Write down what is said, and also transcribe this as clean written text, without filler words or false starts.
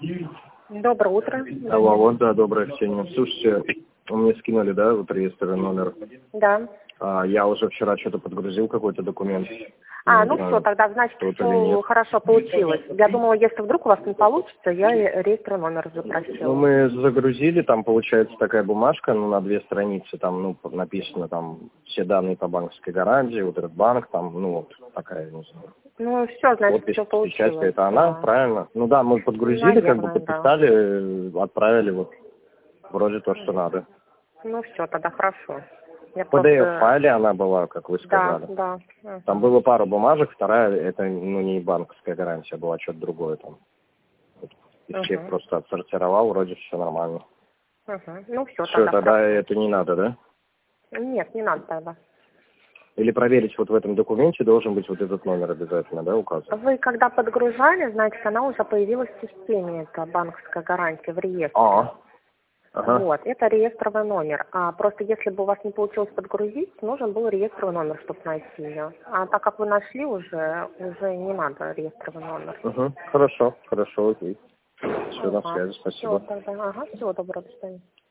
Доброе утро. Алло, вот, да, доброе, Ксения. Слушайте, мне скинули, да, вот реестр и номер. Да. Я уже вчера что-то подгрузил, какой-то документ. Ну все, тогда значит все хорошо получилось. Я думала, если вдруг у вас не получится, я реестр номер запросила. Ну, мы загрузили, там получается такая бумажка, на 2 страницы, там, написано там все данные по банковской гарантии, вот этот банк, там, вот такая, не знаю. Ну все, значит, Вот все получилось. печатка, это она, правильно? Ну да, мы подгрузили, Наверное, подписали, отправили, вот, вроде то, что надо. Ну все, тогда хорошо. В PDF-файле она была, как вы сказали. Да. Там было пару бумажек, вторая, это, не банковская гарантия, была что-то другое там. Из всех просто отсортировал, вроде все нормально. Ну все, тогда это не надо, да? Нет, не надо тогда. Или проверить вот в этом документе должен быть вот этот номер обязательно, да, указан? Вы когда подгружали, значит, она уже появилась в системе, это банковская гарантия в реестре. Вот, это реестровый номер. Просто если бы у вас не получилось подгрузить, нужен был реестровый номер, чтобы найти ее. А так как вы нашли уже не надо реестровый номер. Хорошо, окей. Все, на связи, спасибо. Всего доброго, до свидания.